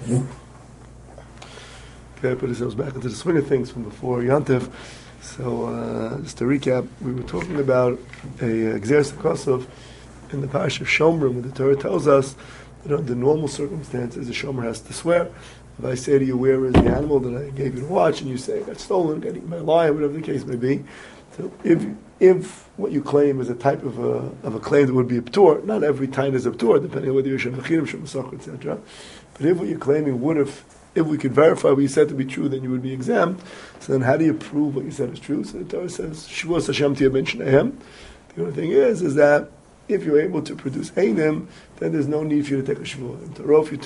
Okay, I put ourselves back into the swing of things from before Yantif. So, just to recap, we were talking about a Gzeres HaKosov in the Parish of Shomer, where the Torah tells us that under normal circumstances, the Shomer has to swear. If I say to you, where is the animal that I gave you to watch, and you say, it got stolen, got eaten by a lion, whatever the case may be. So if what you claim is a type of a claim that would be a p'tur, not every time is a p'tur, depending on whether you're Shemachirim, Shemasach, etc. But if what you're claiming would have, if we could verify what you said to be true, then you would be exempt. So then how do you prove what you said is true? So the Torah says, Shavuos Hashem Tiyah Ben Shnehem. The only thing is that if you're able to produce Einim, then there's no need for you to take a Shavuot.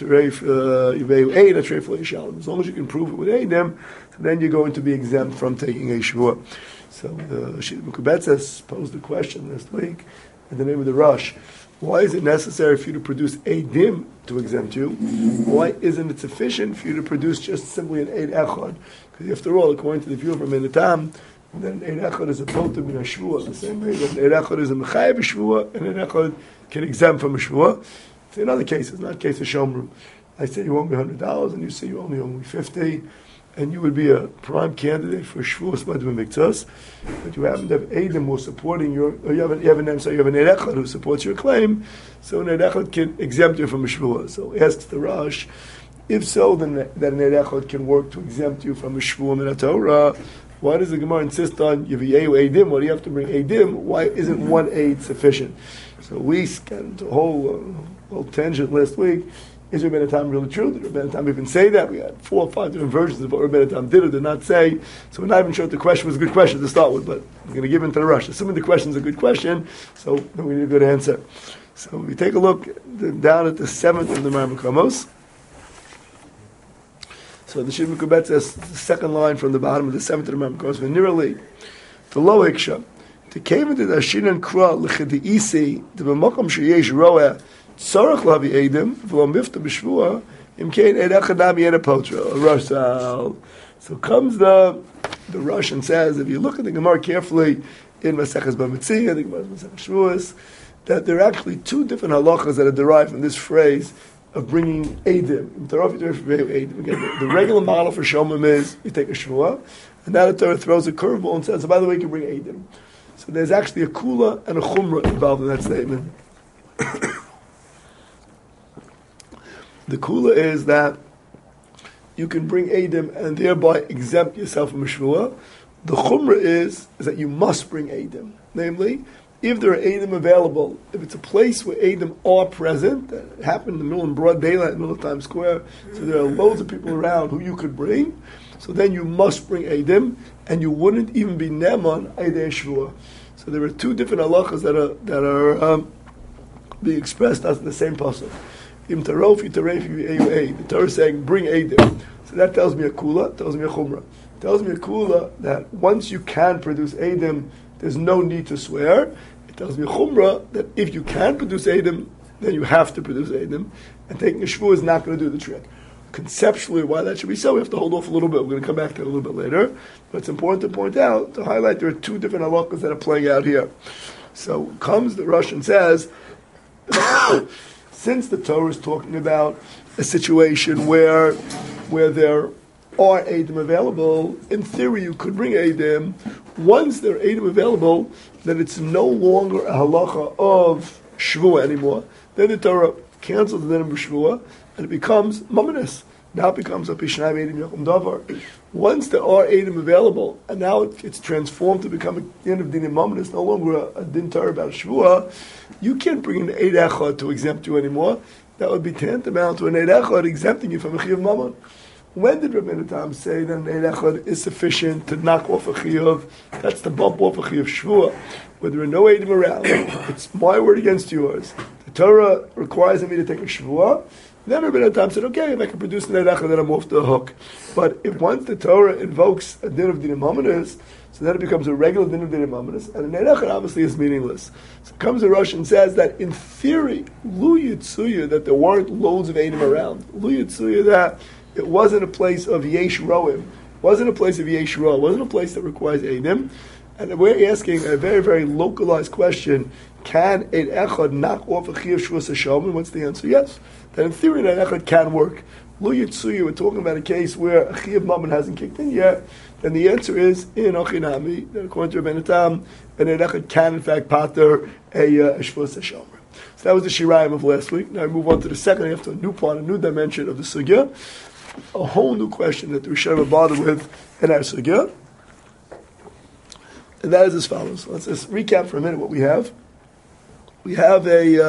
As long as you can prove it with Einim, then you're going to be exempt from taking a Shavuot. So the Shita Mekubetzes posed the question last week in the name of the Rosh. Why is it necessary for you to produce Eidim to exempt you? Why isn't it sufficient for you to produce just simply an Eid Echad? Because after all, according to the view from Minatam, then Eid Echad is a poter min a Shvuah, the same way that Eid Echad is a Mechayev Shvuah, and Eid Echad can exempt from a Shvuah. So in other cases, not case of Shomrim, I say you owe me $100, and you say you only owe me $50, and you would be a prime candidate for Shvuah Smadim Miktzos, but you happen to have Eidim who are supporting your, or you have an Eid Echad who supports your claim, so an Eid Echad can exempt you from a Shvuah. So asks the Rosh, if so, then that an Eid Echad can work to exempt you from a Shvuah min Torah. Why does the Gemara insist on Yiviyeu Eidim? Why do you have to bring Eidim? Why isn't one Eid sufficient? So we got into a whole tangent last week. Is Rabbeinu Tam really true? Did Rabbeinu Tam even say that? We had 4 or 5 different versions of what Rabbeinu Tam did or did not say. So we're not even sure if the question was a good question to start with, but we're going to give into the rush. Assuming the question is a good question, so then we need a good answer. So we take a look down at the 7th of the Marmakamos. So the Shita Mekubetzes says the second line from the bottom of the 7th of the Marmakamos, V'nirali, the low iksha, to came into the Ashinan Kra, l'chedi'isi, the b'mokom sheyesh roeh, tzorach lavi edim, v'lo mifta b'shvuah, imkein eid echad nami ena potra, Rashal. So comes the Rosh and says, if you look at the Gemara carefully in Maseches Bamitzia, the Gemara Maseches Shavuos, that there are actually 2 different halachas that are derived from this phrase of bringing Eidim. Again, the regular model for Shomim is you take a Shvuah, and now the Torah throws a curveball and says, so by the way, you can bring Eidim. So there's actually a Kula and a Chumrah involved in that statement. The Kula is that you can bring Eidim and thereby exempt yourself from a Shvuah. The Chumrah is that you must bring Eidim. Namely, if there are Eidim available, if it's a place where Eidim are present, that happened in the middle, in broad daylight, in the middle of Times Square, so there are loads of people around who you could bring, so then you must bring Eidim, and you wouldn't even be Neman Eidei Shvuah. So there are 2 different halachas that are being expressed as the same pasuk. Im tarof yitaref yi'eyu. The Torah is saying, bring Eidim. So that tells me a kula, tells me a chumrah. Tells me a kula that once you can produce Eidim, there's no need to swear. It tells me a chumrah that if you can produce Eidim, then you have to produce Eidim, and taking a shvuah is not going to do the trick. Conceptually, why that should be so, we have to hold off a little bit. We're going to come back to that a little bit later. But it's important to point out, to highlight, there are 2 different halachas that are playing out here. So comes the Rosh and says, since the Torah is talking about a situation where there are Eidim available, in theory you could bring Eidim. Once there are Eidim available, then it's no longer a halacha of Shvuah anymore. Then the Torah cancels the din of Shvuah, and it becomes Mamonis. Now it becomes a Pishnai Eidim Yochum Davar. Once there are Eidim available, and now it's transformed to become a din of Dinim Mamonis, no longer a din Torah about Shvuah, you can't bring an Eid Echad to exempt you anymore. That would be tantamount to an Eid Echad exempting you from a Chiyuv Mammon. When did Rabbeinu Tam say that an Eid Echad is sufficient to knock off a Chiyuv? That's to bump off a Chiyuv Shvuah. Where there are no Eidim around, it's my word against yours. The Torah requires me to take a Shvuah. Then Rabbeinu Tam said, okay, if I can produce an Eid Echad, then I'm off the hook. But if once the Torah invokes a din of Dinim Mamonis, so then it becomes a regular din of Dinim Mamonis, and an Eid Echad obviously is meaningless. So comes a Rosh and says that in theory, Lu Yitzuya, that there weren't loads of Eidim around. Lu Yitzuya, that it wasn't a place of Yesh Roim, wasn't a place of Yesh Ro, wasn't a place that requires Eidim. And we're asking a very, very localized question, can Eid Echad knock off a Chiyuv Shvuas Hashem? And what's the answer? Yes. That in theory, an Echad can work. Lo Yitsuya, we're talking about a case where a Chiyuv Mammon hasn't kicked in yet, then the answer is, in Ochinami, that according to Rabbeinu Tam, an Erechad can in fact pater a Shvus HaShomer. So that was the Shirayim of last week. Now we move on to the second, after a new part, a new dimension of the Sugya, a whole new question that the Rishonim are bothered with in our Sugya. And that is as follows. Let's just recap for a minute what we have. We have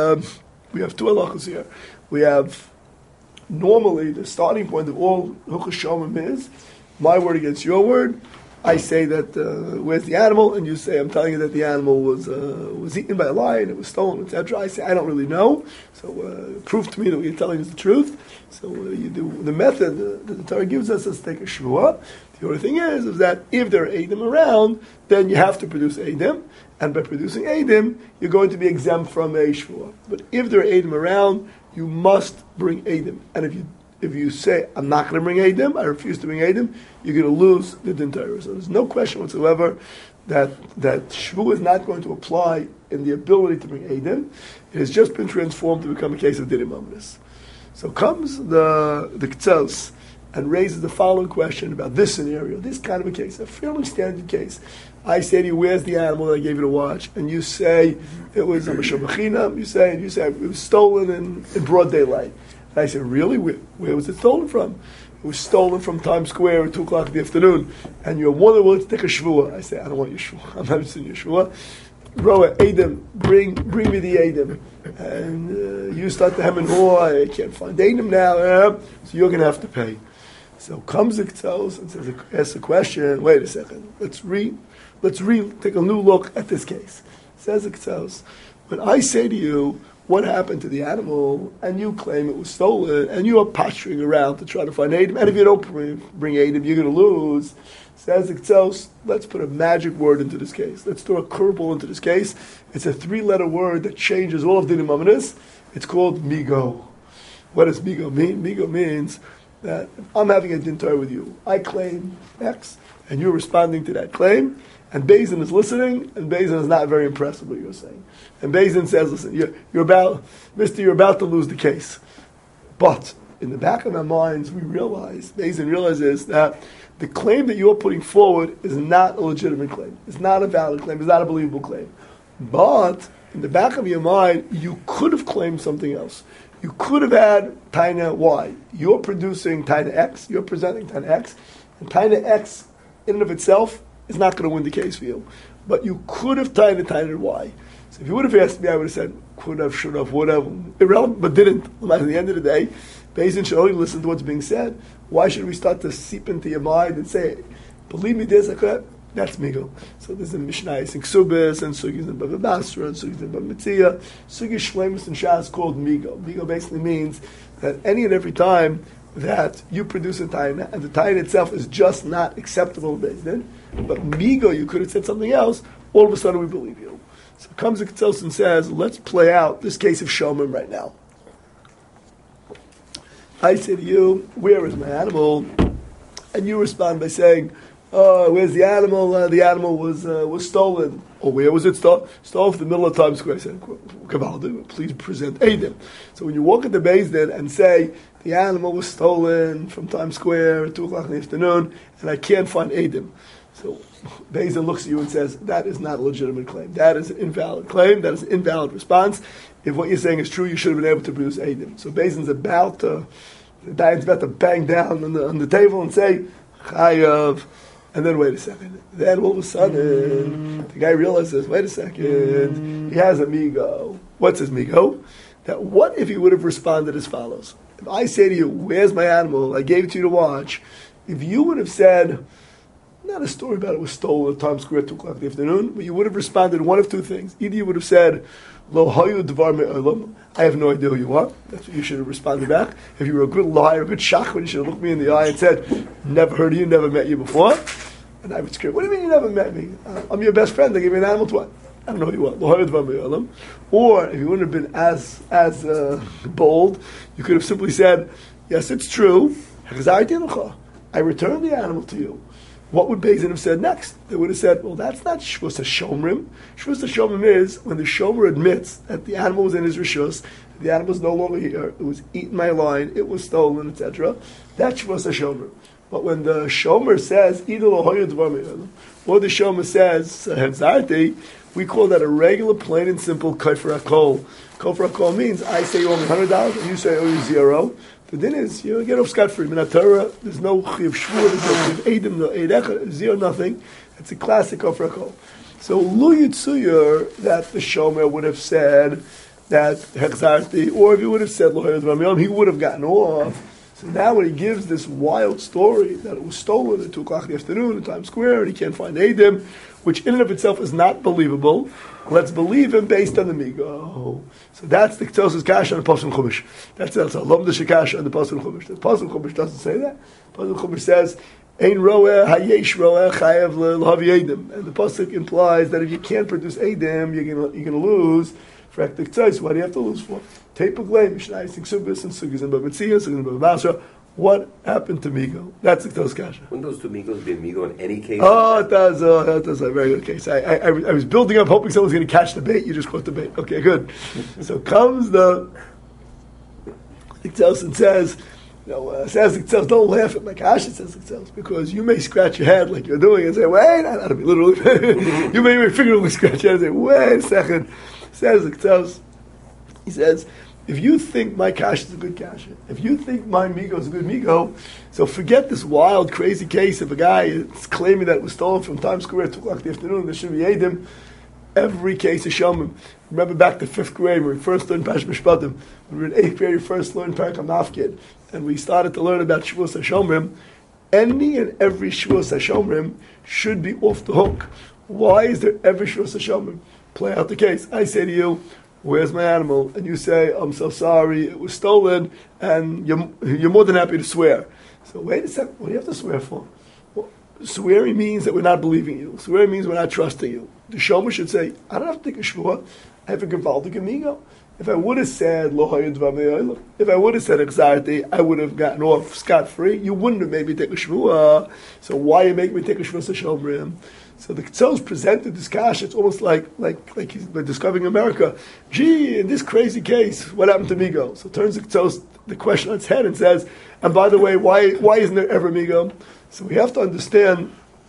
two halachos here. We have normally the starting point of all Hilchos Shomim is my word against your word. I say that where's the animal, and you say I'm telling you that the animal was eaten by a lion, it was stolen, etc. I say I don't really know, so prove to me that what you're telling is the truth. So you do the method that the Torah gives us is take a shvuah. The only thing is that if there are eidim around, then you have to produce eidim, and by producing eidim, you're going to be exempt from a shvuah. But if there are eidim around, you must bring eidim, and if you say, I'm not going to bring Eidim, I refuse to bring Eidim, you're going to lose the Din Torah. So there's no question whatsoever that Shvu is not going to apply in the ability to bring Eidim. It has just been transformed to become a case of Dinim Omnis. So comes the Ktsos and raises the following question about this scenario, this kind of a case, a fairly standard case. I say to you, where's the animal that I gave you to watch? And you say, it was a Mashabachinam, you say it was stolen in broad daylight. And I said, really? Where was it stolen from? It was stolen from Times Square at 2 o'clock in the afternoon. And you're more than willing to take a shvuah. I say, I don't want your shvuah. I'm not interested in your shvuah. Roa, Eidim, bring me the Eidim. And you start to hem and haw. I can't find Eidim now. So you're going to have to pay. So comes the Ktsos and says, asks a question. Wait a second. Let's take a new look at this case. Says the Ktsos, when I say to you, what happened to the animal, and you claim it was stolen, and you are posturing around to try to find Eidim, and if you don't bring Eidim, you're going to lose. Says the Ktsos, let's put a magic word into this case. Let's throw a curveball into this case. It's a 3-letter word that changes all of Dinim Omnis. It's called Migo. What does Migo mean? Migo means that I'm having a Din Torah with you. I claim X, and you're responding to that claim, and Beis Din is listening, and Beis Din is not very impressed with what you're saying. And Beis Din says, listen, you're about to lose the case. But in the back of our minds, Beis Din realizes that the claim that you're putting forward is not a legitimate claim. It's not a valid claim. It's not a believable claim. But in the back of your mind, you could have claimed something else. You could have had Taina Y. You're producing Taina X. You're presenting Taina X. And Taina X, in and of itself, is not going to win the case for you. But you could have Taina Y. So if you would have asked me, I would have said, could have, should have, would have, irrelevant, but didn't. At the end of the day, Beis Din should only listen to what's being said. Why should we start to seep into your mind and say, believe me, there's that's Migo. So there's a Mishnah in Ksubis, and Sugis in Bava Basra, and Sugis in Bava Metzia. Sugis Shlemus and Shas called Migo. Migo basically means that any and every time that you produce a taina, and the taina itself is just not acceptable to Beis Din, but Migo, you could have said something else, all of a sudden we believe you. So comes the Ktsos and says, let's play out this case of Shomim right now. I say to you, where is my animal? And you respond by saying, where's the animal? The animal was stolen. Or where was it stolen? Stolen from the middle of Times Square. I said, Kavaldi, please present Eidim. So when you walk into Beis Din and say, the animal was stolen from Times Square at 2 o'clock in the afternoon, and I can't find Eidim. So Beis Din looks at you and says, that is not a legitimate claim. That is an invalid claim. That is an invalid response. If what you're saying is true, you should have been able to produce Eidim. So Beis Din's about to bang down on the table and say, Chayav. And then wait a second. Then all of a sudden, the guy realizes, wait a second, he has a Migo. What's his Migo? That what if he would have responded as follows? If I say to you, where's my animal? I gave it to you to watch. If you would have said, not a story about it was stolen at Times Square at 2 o'clock in the afternoon, but you would have responded one of two things. Either you would have said, Lo hayu dvar me'olam, I have no idea who you are. That's what you should have responded back. If you were a good liar, a good shachman, you should have looked me in the eye and said, never heard of you, never met you before. And I would scream, what do you mean you never met me? I'm your best friend, I gave you an animal to what? I don't know who you are. Lo hayu dvar me'olam. Or, if you wouldn't have been as bold, you could have simply said, yes, it's true, I returned the animal to you. What would Beis Din have said next? They would have said, well, that's not Shvus HaShomrim. Shvus HaShomrim is when the Shomer admits that the animal was in his Rishus, The animal's no longer here. It was eaten by a lion. It was stolen, etc. That's Shvus HaShomer. But when the Shomer says, or the Shomer says, Hezarti, we call that a regular, plain and simple Kofar HaKol. Kofar HaKol means, I say you owe me $100, and you say I owe you $0. The din is, you get off scot-free. Min Torah, there's no Chiv Shvur, there's no Chiv Eidim, no Eidecha, zero, nothing. It's a classic Kofar HaKol. So, Lu Yitzuyur, that the Shomer would have said that Hezarti, or if he would have said Lo Hayod V'Amiyom, he would have gotten off. So now when he gives this wild story that it was stolen at 2 o'clock in the afternoon in Times Square and he can't find Eidim, which in and of itself is not believable, let's believe him based on the Migo. So that's the Ktos's Kasha on the Pasuk Chumash. That's a Lom the Kasha on the Pasuk Chumash. The Pasuk Chumash doesn't say that. The Pasuk Chumash says, Ein roeh hayesh roeh chayev l'havi Eidim. And the Pasuk implies that if you can't produce Eidim, you're going to lose. For the Ktos's, what do you have to lose for? What happened to Migo? That's the Ktos's Kasha. Wouldn't those two Migos be a Migo in any case? Oh, that does a very good case. I was building up, hoping someone was going to catch the bait. You just caught the bait. Okay, good. So comes the Ktos's and says, says the Ktos's, don't laugh at my Kasha, says the Ktos's, because you may scratch your head like you're doing and say, wait, not to be literally, you may figuratively scratch your head and say, wait a second. Says the Ktos's, he says, if you think my Kasha is a good Kasha, if you think my Migo is a good Migo, so forget this wild, crazy case of a guy is claiming that it was stolen from Times Square at 2 o'clock in the afternoon, there should be Eidim. Every case is Shomim. Remember back to 5th grade when we first learned Pash Mishpatim, when we were in 8th grade, we first learned Parakam Nafkid, and we started to learn about Shavuos HaShomrim. Any and every Shavuos HaShomrim should be off the hook. Why is there every Shavuos HaShomrim? Play out the case. I say to you, where's my animal? And you say, I'm so sorry, it was stolen, and you're more than happy to swear. So wait a second, what do you have to swear for? Well, swearing means that we're not believing you. Swearing means we're not trusting you. The Shomer should say, I don't have to take a shvua, I have a gevaldik amigo. If I would have said, Lo Hayod V'Amiyom, if I would have said Exarti, I would have gotten off scot-free. You wouldn't have made me take a shvua. So why you make me take a shvua Shomrim? So the Ktos's presented this cash. It's almost like he's discovering America. Gee, in this crazy case, what happened to Migo? So turns the Ktos's the question on its head and says, and by the way, why isn't there ever Migo? So we have to understand,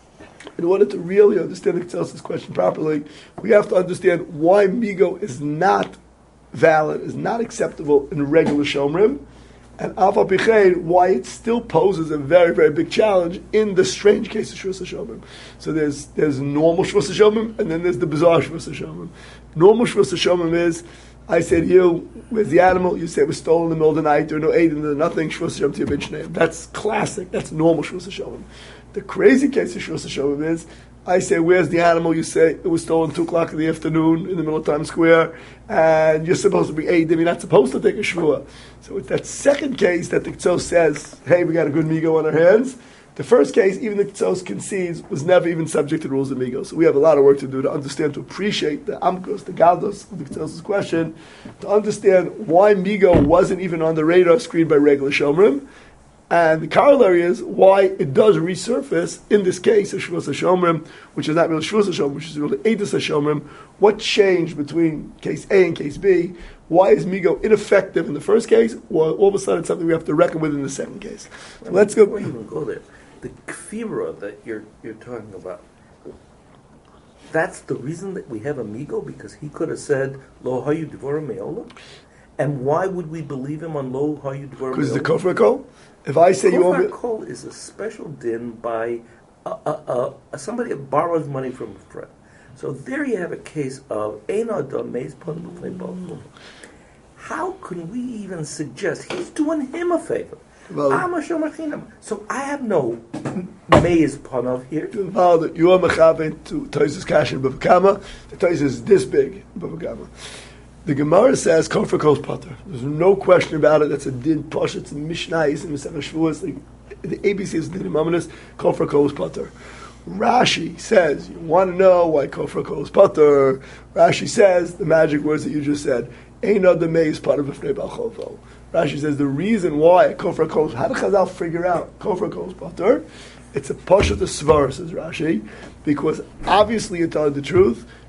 in order to really understand the Ktos's question properly, we have to understand why Migo is not valid, is not acceptable in regular Shomrim, and Alpha Pichein, why it still poses a very, very big challenge in the strange case of Shvus HaShomrim. So there's normal Shvus HaShomrim, and then there's the bizarre Shvus HaShomrim. Normal Shvus HaShomrim is, I say to you, where's the animal? You say it was stolen in the middle of the night, there are no Eidim, there's nothing, Shvus HaShomrim to your bitch name. That's classic, that's normal Shvus HaShomrim. The crazy case of Shvus HaShomrim is, I say, where's the animal? You say, it was stolen 2 o'clock in the afternoon in the middle of Times Square, and you're supposed to be Eidim, you're not supposed to take a shvua. So it's that second case that the Ktsos says, hey, we got a good Migo on our hands. The first case, even the Ktsos concedes, was never even subject to the rules of Migo. So we have a lot of work to do to understand, to appreciate the Amkos, the Galdos of the Ktsos' question, to understand why Migo wasn't even on the radar screen by regular Shomrim, and the corollary is why it does resurface in this case of Shvus HaShomrim, which is not really Shvus HaShomrim, which is really Eidos HaShomrim. What changed between case A and case B? Why is Migo ineffective in the first case? Well, all of a sudden it's something we have to reckon with in the second case. So let's go. Before you even go there, the kfira that you're talking about, that's the reason that we have a Migo, because he could have said, Lo hayu dvorim me'olam? And why would we believe him on Lo hayu dvorim me'olam? Because the Kofar HaKol? If I say you owe me... Kol is a special din by somebody that borrows money from a friend. So there you have a case of Ein Adam Meis Pon B'Fnei Baal. How can we even suggest he's doing him a favor? Well, so I have no Meis Ponov here. You are mechaven to Toises Kash and Bavakama. The Toises is this big, Bavakama. The Gemara says, Kofar HaKol's Pater. There's no question about it. That's a din posh. It's a Mishnah. It's a Mesech HaShavuos. The ABC is the din Mamonis. Kofar HaKol's Pater. Rashi says, you want to know why Kofar HaKol's Pater? Rashi says, the magic words that you just said, Ein Adam Meis Pater B'Fnei Baal Chovo. Rashi says, the reason why Kofar HaKol's, how did Chazal figure out Kofar HaKol's Pater? It's a posh of the Svar, says Rashi, because obviously you're telling the truth.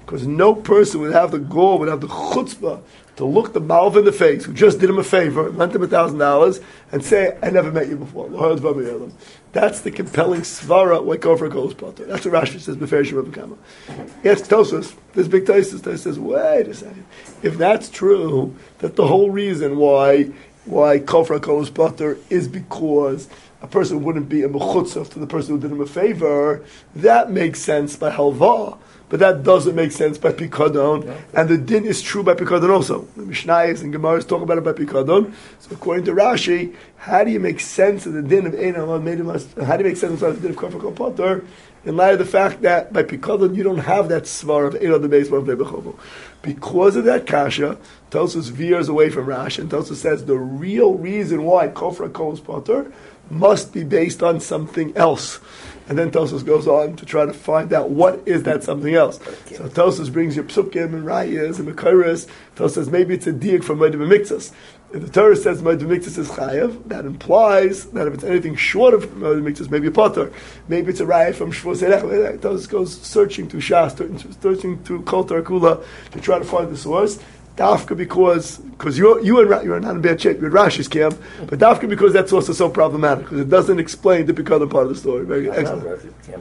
because no person would have the gall, would have the chutzpah to look the Malva in the face, who just did him a favor, lent him $1,000, and say, I never met you before. That's the compelling svara, why Kofar Kol is potter. That's what Rashi says, Beferish Rav Kama. Yes, Tosos, this big Tosos says, wait a second. If that's true, that the whole reason why Kofar Kol is potter is because a person wouldn't be a mechutzah to the person who did him a favor, that makes sense by halva. But that doesn't make sense by Pikadon, and the din is true by Pikadon also. The Mishnayos and Gemaras talk about it by Pikadon. So according to Rashi, how do you make sense of the din of Einam? How do you make sense of the din of Kofar Kol Potter in light of the fact that by Pikadon you don't have that svar of Einam the base of Lebechovo? Because of that kasha, Tosos veers away from Rashi, and Tosos says the real reason why Kofar Kol is Potter must be based on something else. And then Tosos goes on to try to find out what is that something else. So Tosos brings your psukim and rayas and mekayres. Tosos says maybe it's a diak from Moed B'Miktzas. If the Torah says Moed B'Miktzas is chayav, that implies that if it's anything short of Moed B'Miktzas, maybe a potter. Maybe it's a raya from Shvus Erech. Tosos goes searching to Shas, searching to Kol Torah Kula to try to find the source. Dafka because you're not in bad shape, you're in Rashi's camp, but Dafka because that source is so problematic, because it doesn't explain the Pikadon part of the story. Very good. Excellent.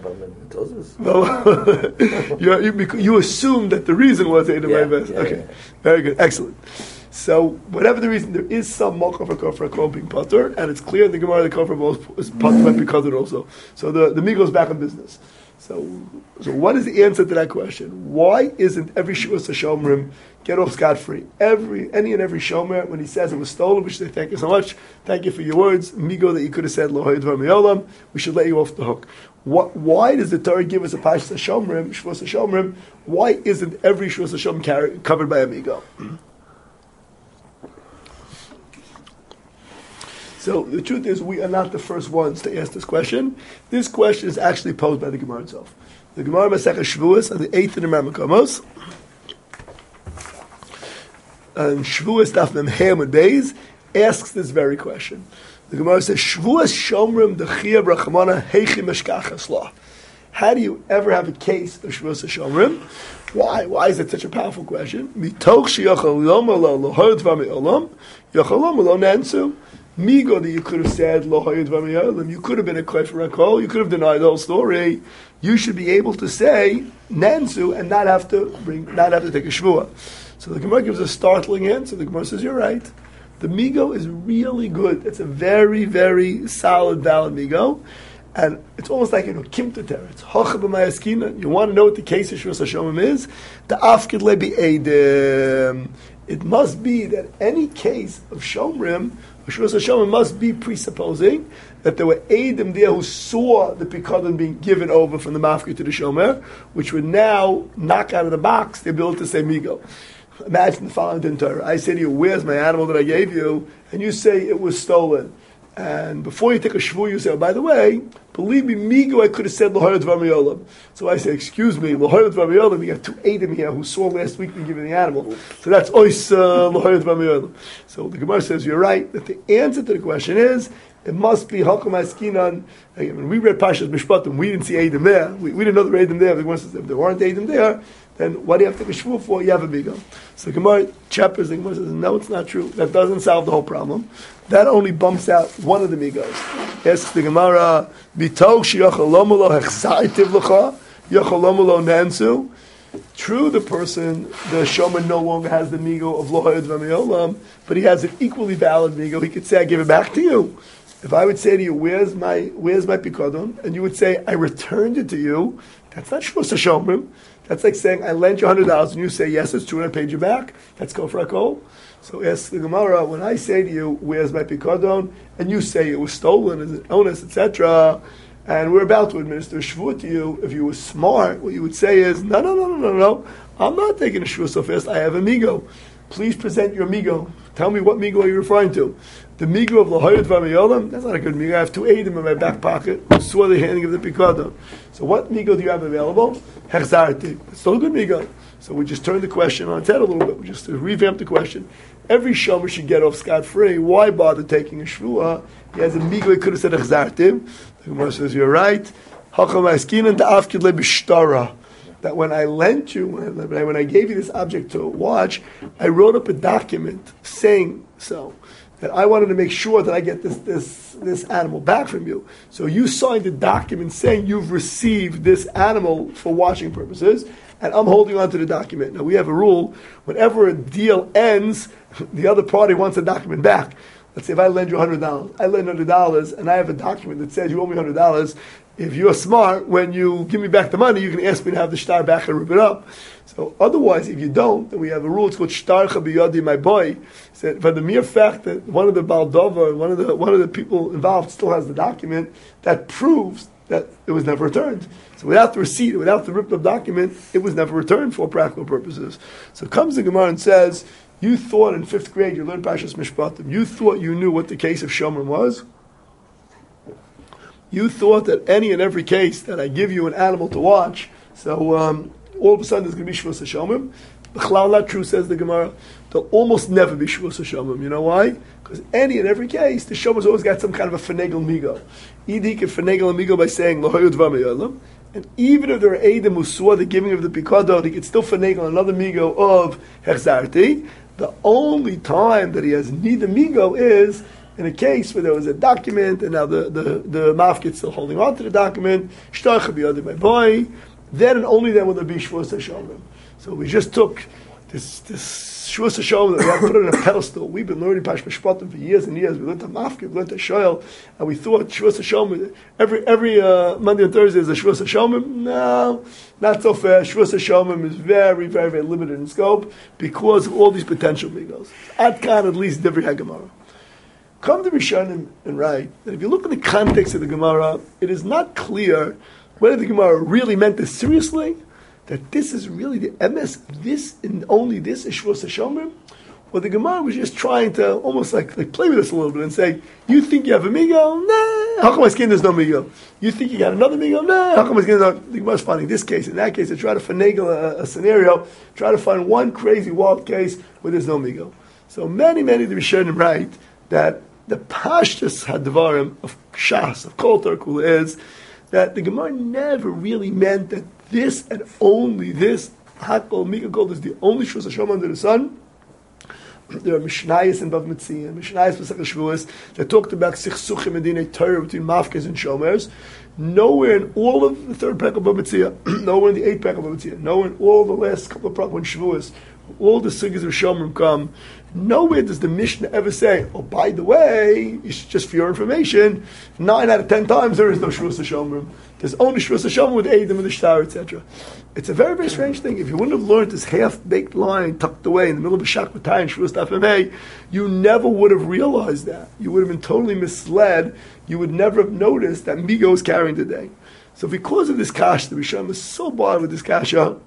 You assume that the reason was Edom Best. Okay, very good. Excellent. So, whatever the reason, there is some mocha for Kofar Kol being potter, and it's clear in the Gemara that Kofar Kol is potter by Pikadon also. So the Migo's back in business. So what is the answer to that question? Why isn't every Shuvas HaShomrim get off scot-free? Any and every Shomer, when he says it was stolen, we should say, thank you so much, thank you for your words, Migo, that you could have said, Lo Ha'idvar Me'olam, we should let you off the hook. Why does the Torah give us a Pashas HaShomrim, Shuvas HaShomrim? Why isn't every Shuvas HaShomrim covered by a Migo? So the truth is, we are not the first ones to ask this question. This question is actually posed by the Gemara itself. The Gemara Masechah Shavuos on the 8th in the Mamakamos, and Shavuos Daf Mem Hamud Beis asks this very question. The Gemara says, Shavuos Shomrim Dechia Brachamana Heichi Meshkachas Law. How do you ever have a case of Shavuos Shomrim? Why? Why is it such a powerful question? Mitoch Sheyachal Lomalo Lohod V'Me'olam Yachal Lomalo Nansu. Migo, that you could have said Lo Hayud V'Me'olam, you could have been a Kofar Kol, you could have denied the whole story. You should be able to say Nansu and not have to take a Shvuah. So the Gemara gives a startling answer. The Gemara says, you're right. The Migo is really good. It's a very, very solid, valid Migo. And it's almost like, Kimta Ter. It's Hocha B'Mayaskina. You want to know what the case of Shuvas HaShomrim is? The Afkid Lebi Eidim. It must be that any case of Shomrim, Shuvas HaShomrim must be presupposing that there were Eidim there who saw the Pikadon being given over from the Mafkir to the Shomer, which would now knock out of the box the ability to say Migo. Imagine the following in Torah. I say to you, where's my animal that I gave you? And you say it was stolen. And before you take a shvu, you say, oh, by the way, believe me, Migo, I could have said L'horet V'Amiyolam. So I say, excuse me, L'horet V'Amiyolam, you got two Eidim here who saw last week me giving the animal. So that's Ois L'horet V'Amiyolam. So the Gemara says, you're right, that the answer to the question is, it must be Hakam Askinan. When we read Pashas Mishpatim, we didn't see Eidim there. We didn't know there were Eidim there. The Gemara says, if there weren't Eidim there, then what do you have to take a shvu for? You have a Migo. So the Gemara chapters, the Gemara says, no, it's not true. That doesn't solve the whole problem. That only bumps out one of the Migos. Asks the Gemara, B'toch sheyachalomulo hechzaitiv l'cha, yachalomulo nansu. True, the Shomer no longer has the Migo of Lo Hayud V'Me'olam, but he has an equally valid Migo. He could say, I give it back to you. If I would say to you, where's my Pikadon? And you would say, I returned it to you, that's not Shuvas HaShomrim. That's like saying, I lent you $100, and you say, yes, it's true, and I paid you back. That's Kofar Kol. So ask the Gemara, when I say to you, where's my Pikadon? And you say it was stolen, is it onus, etc., and we're about to administer a shvuah to you, if you were smart, what you would say is, no, I'm not taking a shvuah so fast, I have a Migo. Please present your Migo. Tell me what Migo are you referring to? The Migo of L'hoyed V'Amiyolam, that's not a good Migo. I have two Eidim in my back pocket who saw the handing of the Pikadon. So what Migo do you have available? Hechzarti. It's still a good Migo. So we just turned the question on its head a little bit. We just revamped the question. Every Shomer should get off scot-free. Why bother taking a Shvuah? He has a Migo, he could have said Hechzarti. The Gemara says, you're right. Hakam Askinan Ta'afkid Le B'Shtara. that when I lent you, when I gave you this object to watch, I wrote up a document saying so. That I wanted to make sure that I get this animal back from you. So you signed a document saying you've received this animal for watching purposes, and I'm holding on to the document. Now we have a rule, whenever a deal ends, the other party wants the document back. Let's say if I lend you $100, I lend $100, and I have a document that says you owe me $100. If you're smart, when you give me back the money, you can ask me to have the shtar back and rip it up. So otherwise, if you don't, then we have a rule. It's called shtarcha biyadi, my boy. So for the mere fact that one of the baldova, one of the people involved, still has the document, that proves that it was never returned. So without the receipt, without the ripped up document, it was never returned for practical purposes. So comes the Gemara and says, you thought in 5th grade you learned Parshas Mishpatim. You thought you knew what the case of Shomrim was. You thought that any and every case that I give you an animal to watch, so all of a sudden there's going to be Shavuos HaShomim. B'chlal not true, says the Gemara. There'll almost never be Shavuos HaShomim. You know why? Because any and every case, the Shomim's always got some kind of a finagel migo. Either he can finagel a migo by saying L'hoyu dvar me'olam, and even if there are Eidim who saw the giving of the Pikadon, he could still finagle another migo of Hechzarti. The only time that he has neither migo is in a case where there was a document and now the mafkid's still holding on to the document, my boy, then and only then will there be Shavuos HaShomim. So we just took this Shavuos HaShomim that we had to put it on a pedestal. We've been learning Parshas Mishpatim for years and years. We learned the mafkid, we learned the shoyel, and we thought Shavuos HaShomim, every Monday and Thursday is a Shavuos HaShomim. No, not so fast. Shavuos HaShomim is very, very, very limited in scope because of all these potential migos. At Khan, at least, Divrei HaGemara. Come to Rishonim and write that if you look at the context of the Gemara, it is not clear whether the Gemara really meant this seriously, that this is really the emes, this and only this is Shavuos HaShomim, or the Gemara was just trying to almost like play with us a little bit and say, you think you have a migo? Nah. How come my skin there's no migo? You think you got another migo? Nah. How come my skin there's no? The Gemara's finding this case, in that case, to try to finagle a scenario, try to find one crazy wild case where there's no migo. So many of the Rishonim write that the pashtus hadvarim of Shas, of Kol Tarkul, is that the Gemara never really meant that this and only this, Hakol Mika Gold, is the only Shavuos HaShomim under the sun. There are Mishnayos and Bav Metzia, and Mishnayos Pesach Shavuos that talked about Sichsuchim and Dinei Torah between Mafkes and Shomers. Nowhere in all of the third parak of Bav Metzia, nowhere in the 8th parak of Bav Metzia, nowhere in all the last couple of parak when Shavuos, all the sugis of Shomrim come, nowhere does the Mishnah ever say, oh, by the way, just for your information, 9 out of 10 times there is no Shavuos HaShomrim. There's only Shavuos HaShomrim with Eidim and the Shtar, etc. It's a very, very strange thing. If you wouldn't have learned this half-baked line tucked away in the middle of a Shak B'tai and Shavuos Daf, you never would have realized that. You would have been totally misled. You would never have noticed that Migo is carrying today. So because of this kasha, the Rishon is so bothered with this kasha,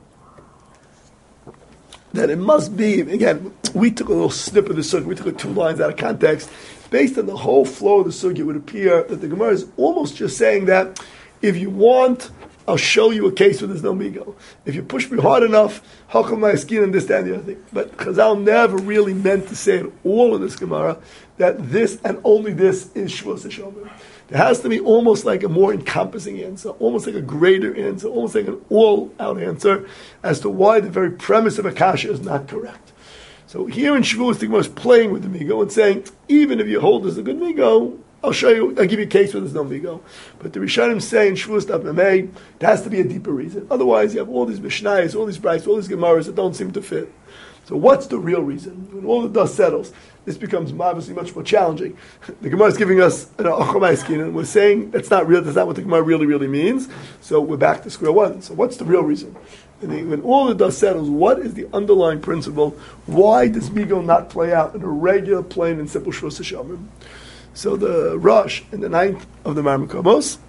that it must be, again, we took a little snip of the sugya, we took 2 lines out of context. Based on the whole flow of the sugya, it would appear that the Gemara is almost just saying that if you want, I'll show you a case where there's no migo. If you push me hard enough, how come my skin and this, that, and the other thing? But Chazal never really meant to say at all in this Gemara that this and only this is Shavuos HaShomim. There has to be almost like a more encompassing answer, almost like a greater answer, almost like an all-out answer as to why the very premise of Akasha is not correct. So here in Shavuos, the Gemara is playing with the migo and saying, even if you hold this a good migo, I'll show you, I'll give you a case where there's no migo. But the Rishonim say in Shavuos Daf Memei, there has to be a deeper reason. Otherwise, you have all these Mishnayos, all these Brayos, all these Gemaras that don't seem to fit. So what's the real reason? When all the dust settles, this becomes obviously much more challenging. The Gemara is giving us an Ochamai skin, and we're saying that's not real, that's not what the Gemara really means. So we're back to square one. So what's the real reason? When all the dust settles, what is the underlying principle? Why does Migo not play out in a regular, plain, and simple Shavuos HaShomim? So the Rosh in the 9th of the Marmakomos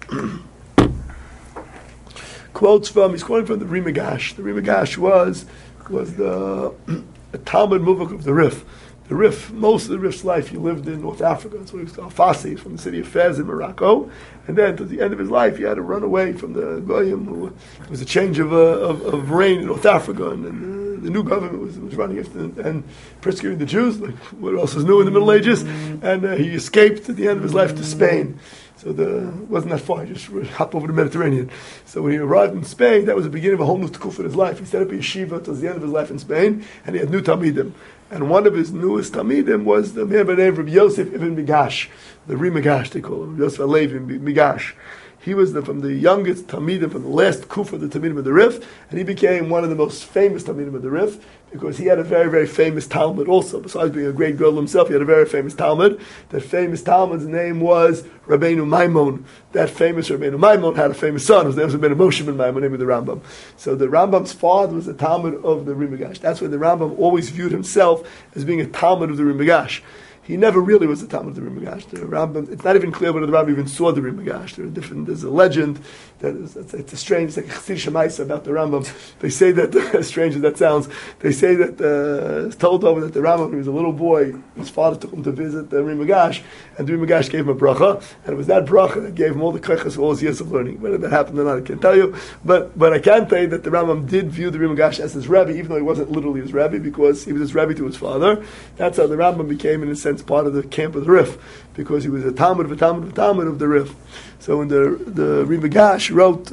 he's quoting from the Rimagash. The Rimagash was the Talmud Muvak of the Rif. The Rif, most of the Rif's life, he lived in North Africa. That's what he was called, Fasi, from the city of Fez in Morocco. And then, to the end of his life, he had to run away from the Goyim. It was a change of reign in North Africa. And the new government was running after and persecuting the Jews, like what else was new in the Middle Ages, and he escaped at the end of his life to Spain. So wasn't that far, he just hopped over the Mediterranean. So when he arrived in Spain, that was the beginning of a whole new tekufa in his life. He set up a yeshiva till the end of his life in Spain, and he had new Talmidim. And one of his newest Talmidim was the man by the name of Yosef ibn Migash, the Migash they call him, Yosef Alevi Migash. He was from the youngest Talmidim, from the last Kufa of the Talmidim of the Rif, and he became one of the most famous Talmidim of the Rif, because he had a very, very famous Talmud also. Besides being a great girl himself, he had a very famous Talmud. That famous Talmud's name was Rabbeinu Maimon. That famous Rabbeinu Maimon had a famous son, whose name was Rabbeinu Moshe ben Maimon, name of the Rambam. So the Rambam's father was a Talmud of the Rimigash. That's why the Rambam always viewed himself as being a Talmud of the Rimigash. He never really was a Talmud of the Rimigash. The Rambam, it's not even clear whether the Rambam even saw the Rimigash. There's a legend that it's a strange, it's like a Chassid Shemaisa about the Rambam. They say that, as strange as that sounds, they say that it's told over that the Rambam, when he was a little boy, his father took him to visit the Rimigash, and the Rimigash gave him a bracha, and it was that bracha that gave him all the kochas for all his years of learning. Whether that happened or not, I can't tell you, but I can tell you that the Rambam did view the Rimigash as his Rebbe, even though he wasn't literally his Rebbe, because he was his Rebbe to his father. That's how the Rambam became, in a sense, part of the camp of the Rif, because he was a Talmud of a Talmud of a Talmud of the Rif. So when the Rimigash wrote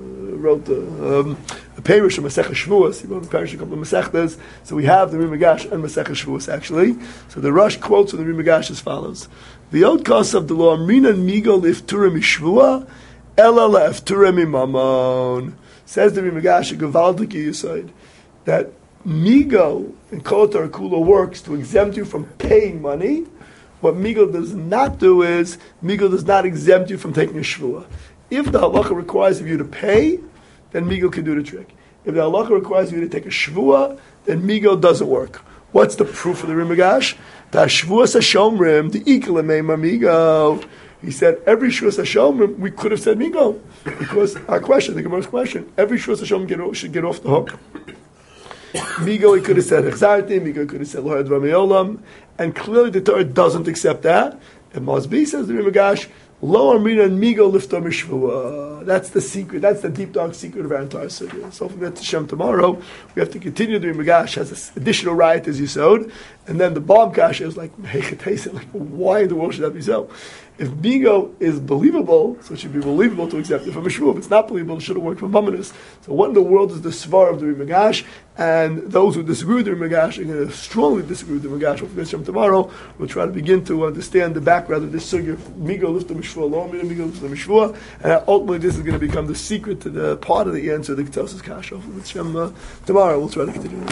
a parish of Masechah Shavuos, he wrote a parish of a couple of Masechtas, so we have the Rimigash and Masechah Shavuos actually. So the Rosh quotes from the Rimigash as follows: the outcasts of the law, Minan Migo Liftura Mishvua, Ela Leftura Mimamon. Says the Rimigash, a Gavaldik Yisod, that Migo in Kol Torah Kula works to exempt you from paying money. What Migo does not do is, Migo does not exempt you from taking a Shvuah. If the halacha requires of you to pay, then Migo can do the trick. If the halacha requires of you to take a Shvuah, then Migo doesn't work. What's the proof of the Rimigash? The Shvuah Sashomrim, the Ikalamema Migo. He said, every Shvuah Sashomrim, we could have said Migo. Because our question, the Gemara's question, every Shvuah Sashomrim should get off the hook. Migo, he could have said Echzarti, Migo could have said Lo Hadvar Me'olam, and clearly the Torah doesn't accept that. It must be, says the Rimigash, Lo Amrina and Migo Lifta Mishvua. That's the secret, that's the deep dark secret of our entire sugya. So if we get to Shem tomorrow, we have to continue. The Rimigash has this additional riot as Yisod, and then the bomb kasha is like, why in the world should that be so? If Migo is believable, so it should be believable to accept it from a shvuah. If it's not believable, it should have worked from Mamonis. So what in the world is the svar of the Rimigash? And those who disagree with the Rimigash are going to strongly disagree with the Rimigash. Hopefully from tomorrow, we'll try to begin to understand the background of this sugya. Migo lift the mishvuah, lo Migo lift the mishvuah, and ultimately this is going to become the secret to the part of the answer of the Ketos's Kasha. Tomorrow we'll try to continue.